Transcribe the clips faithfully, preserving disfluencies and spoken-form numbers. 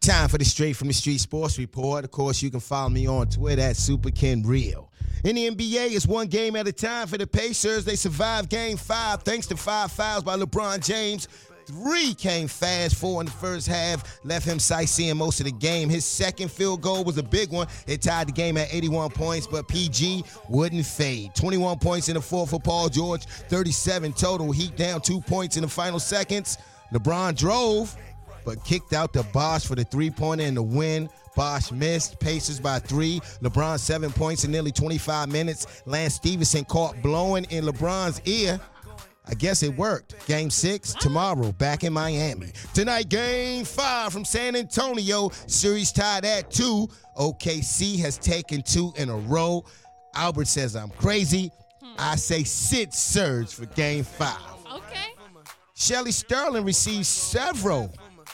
Time for the Straight from the Street Sports Report. Of course, you can follow me on Twitter at SuperKenReal. In the N B A, it's one game at a time for the Pacers. They survived Game five thanks to five fouls by LeBron James. Three came fast, four in the first half, left him sightseeing most of the game. His second field goal was a big one. It tied the game at eighty-one points, but P G wouldn't fade. twenty-one points in the fourth for Paul George, thirty-seven total. Heat down two points in the final seconds. LeBron drove, but kicked out to Bosh for the three-pointer in the win. Bosh missed. Pacers by three. LeBron seven points in nearly twenty-five minutes. Lance Stevenson caught blowing in LeBron's ear. I guess it worked. Game six tomorrow back in Miami. Tonight, game five from San Antonio. Series tied at two. O K C has taken two in a row. Albert says I'm crazy. I say sit Serge for game five. Okay. Shelly Sterling received several,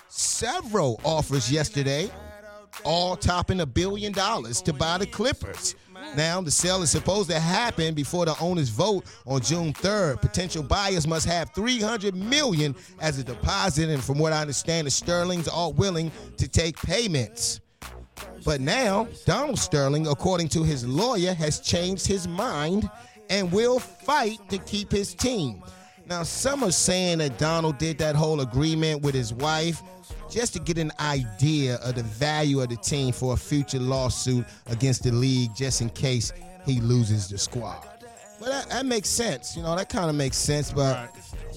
several offers yesterday, all topping a billion dollars to buy the Clippers. Now, the sale is supposed to happen before the owners vote on June third. Potential buyers must have three hundred million dollars as a deposit, and from what I understand, the Sterlings are willing to take payments. But now, Donald Sterling, according to his lawyer, has changed his mind and will fight to keep his team. Now, some are saying that Donald did that whole agreement with his wife just to get an idea of the value of the team for a future lawsuit against the league, just in case he loses the squad. Well, that, that makes sense. You know, that kind of makes sense, but right.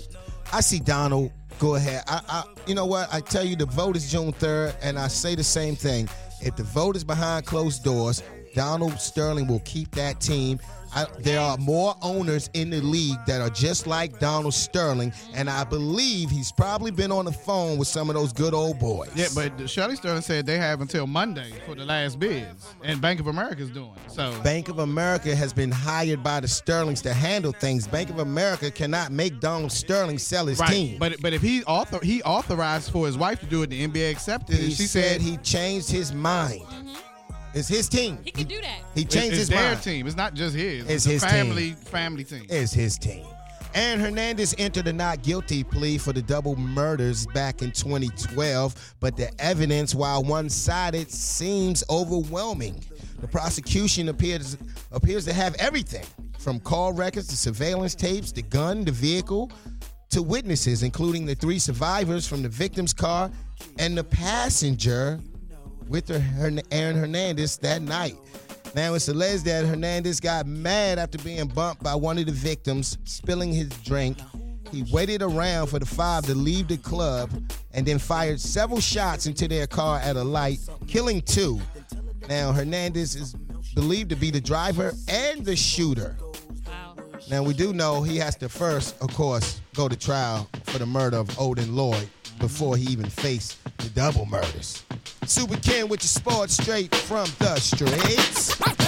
I see Donald go ahead. I, I, you know what? I tell you, the vote is June third, and I say the same thing. If the vote is behind closed doors, Donald Sterling will keep that team. I, there are more owners in the league that are just like Donald Sterling, and I believe he's probably been on the phone with some of those good old boys. Yeah, but Shelly Sterling said they have until Monday for the last bids, and Bank of America is doing it. So Bank of America has been hired by the Sterlings to handle things. Bank of America cannot make Donald Sterling sell his right. team. But but if he author he authorized for his wife to do it, the N B A accepted he it. She said said he changed his mind. Mm-hmm. It's his team. He can do that. He changed it's, his it's their mind. team. It's not just his. It's, it's his a family, team. family team. It's his team. Aaron Hernandez entered a not guilty plea for the double murders back in twenty twelve, but the evidence, while one-sided, seems overwhelming. The prosecution appears appears to have everything, from call records to surveillance tapes, the gun, the vehicle, to witnesses, including the three survivors from the victim's car and the passenger with Aaron Hernandez that night. Now, it's alleged that Hernandez got mad after being bumped by one of the victims, spilling his drink. He waited around for the five to leave the club and then fired several shots into their car at a light, killing two. Now, Hernandez is believed to be the driver and the shooter. Wow. Now, we do know he has to first, of course, go to trial for the murder of Odin Lloyd before he even faced the double murders. Super Ken with your sports straight from the streets.